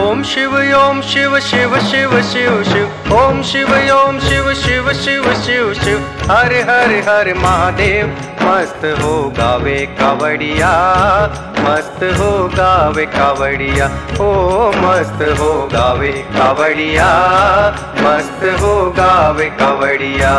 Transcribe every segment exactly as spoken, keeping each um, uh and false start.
ओम शिव ओम शिव शिव शिव शिव शिव ओम शिव ओम शिव शिव शिव शिव शिव हर हर हर महादेव। मस्त हो गावे कावड़िया, मस्त हो गावे कावड़िया, ओ मस्त हो गावे कावड़िया, मस्त हो गावे कावड़िया।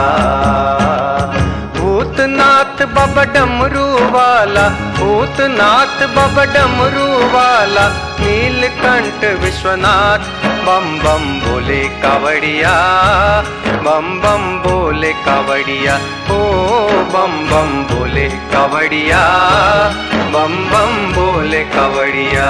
भूतनाथ बाबा डमरू वाला, भूतनाथ बाबा डमरू वाला, नीलकंठ विश्वनाथ बम बम बोले कावड़िया, बम बम बोले कावड़िया, ओ बम बम बोले कावड़िया, बम बम बोले कावड़िया।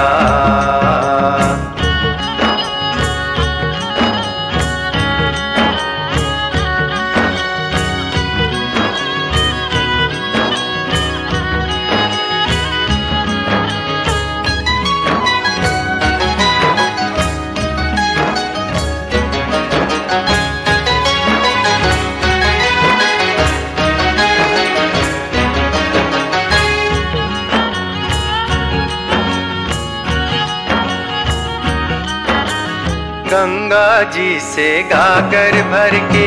गंगा जी से गागर भर के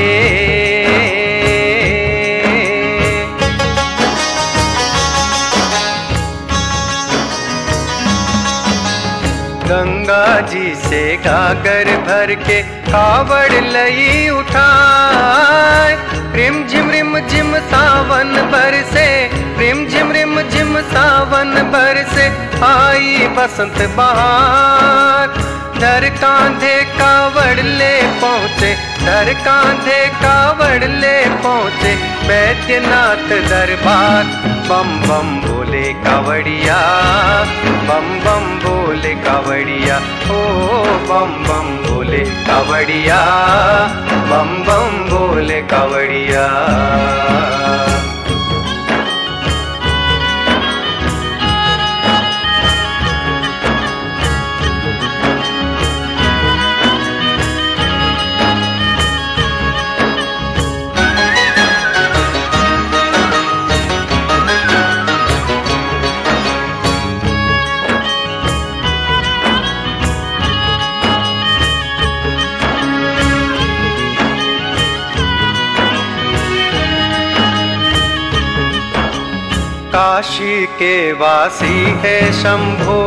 गंगा जी से गागर भर के कावड़ लई उठाए। रिम झिम रिम झिम सावन बरसे, रिम झिम रिम झिम सावन बरसे, आई बसंत बहार। धर कांधे कावड़ ले पहुँचे, धर कांधे कावड़ ले पहुँचे बैद्यनाथ दरबार। बम बम बोले कावड़िया, बम बम बोले कावड़िया, ओ बम बम बोले कावड़िया, बम बम बोले कावड़िया। काशी के वासी है शंभो,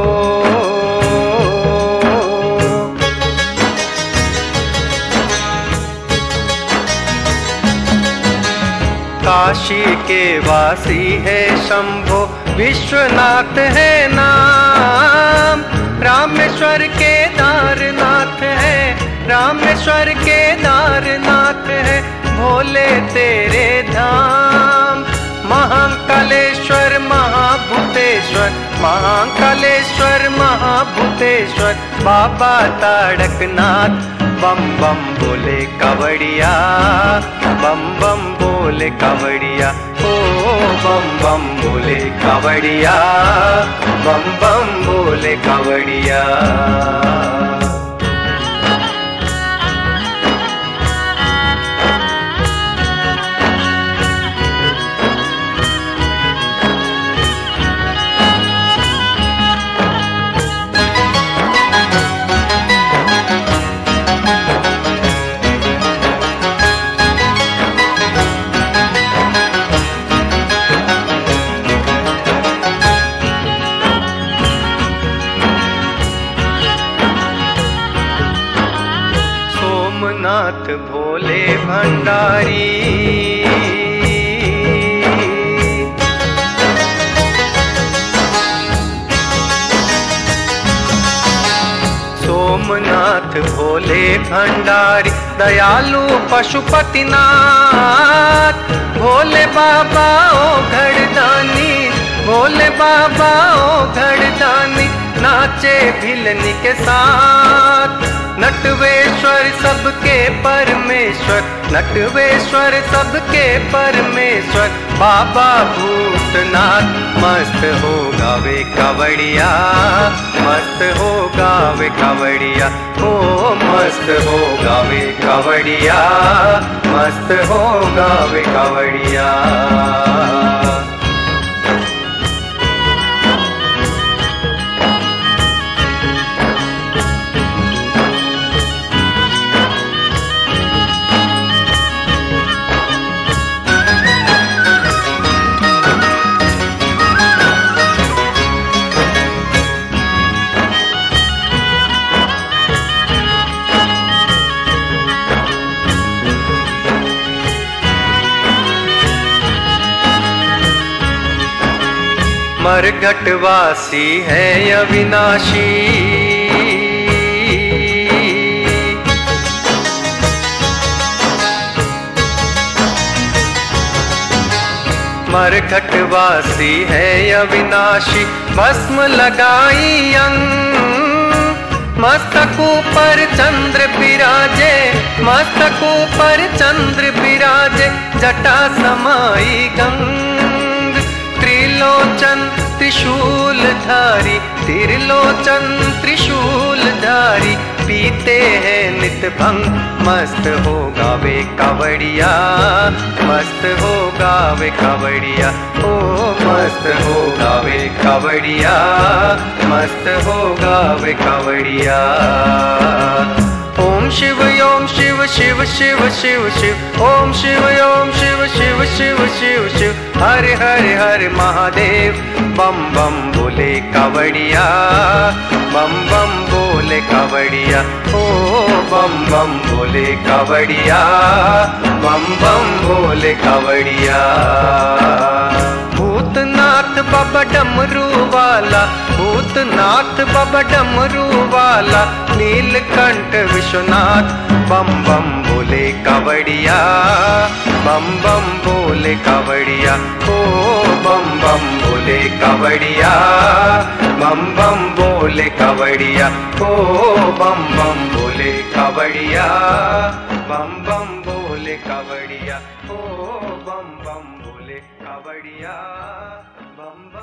काशी के वासी है शंभो, विश्वनाथ है नाम। रामेश्वर के दारनाथ है, रामेश्वर के दारनाथ है, भोले तेरे धाम। महाकालेश्वर महाभूतेश्वर, महाकालेश्वर महाभूतेश्वर, बाबा ताड़कनाथ। बम बम बोले कावड़िया, बम बम बोले कावड़िया, ओ बम बम बोले कावड़िया, बम बम बोले कावड़िया। सोमनाथ भोले भंडारी, सोमनाथ भोले भंडारी, दयालु पशुपतिनाथ। भोले बाबा ओ घड़दानी, भोले बाबा ओ घड़दानी, नाचे भिलनी के साथ। नटवेश्वर सबके परमेश्वर, नटवेश्वर सबके परमेश्वर, बाबा भूतनाथ। मस्त हो गावे कावड़िया, मस्त हो गावे कावड़िया, ओ मस्त हो गावे कावड़िया, मस्त हो गावे कावड़िया। मरघटवासी है अविनाशी, मरघटवासी है अविनाशी। भस्म लगाई अंग, मस्तकों पर चंद्र बिराजे, मस्तकों पर चंद्र बिराजे, जटा समाई गंग। त्रिलोचन त्रिशूल धारी, त्रिलोचन त्रिशूल धारी, पीते हैं नित भंग। मस्त हो गावे कावड़िया, मस्त हो गावे कावड़िया, ओ मस्त हो गावे कावड़िया, मस्त हो गावे कावड़िया। ओम शिव ओम शिव शिव शिव शिव शिव, ओम शिव ओम शिव शिव शिव शिव शिव। हरे हरे हरे महादेव, बम बम बोले कावड़िया, बम बम बोले कावड़िया, ओ बम बम बोले कावड़िया, बम बम बोले कावड़िया। भूतनाथ बाबा डमरू वाला, भूतनाथ बाबा डमरू वाला, नीलकंठ विश्वनाथ, बम बम बोले कावड़िया, बम बम बोले कावड़िया, ओ बम बम बोले कावड़िया, बम बम बोले कावड़िया, ओ बम बम बोले कावड़िया, बम बम बोले कावड़िया, ओ बम बम बोले कावड़िया, बम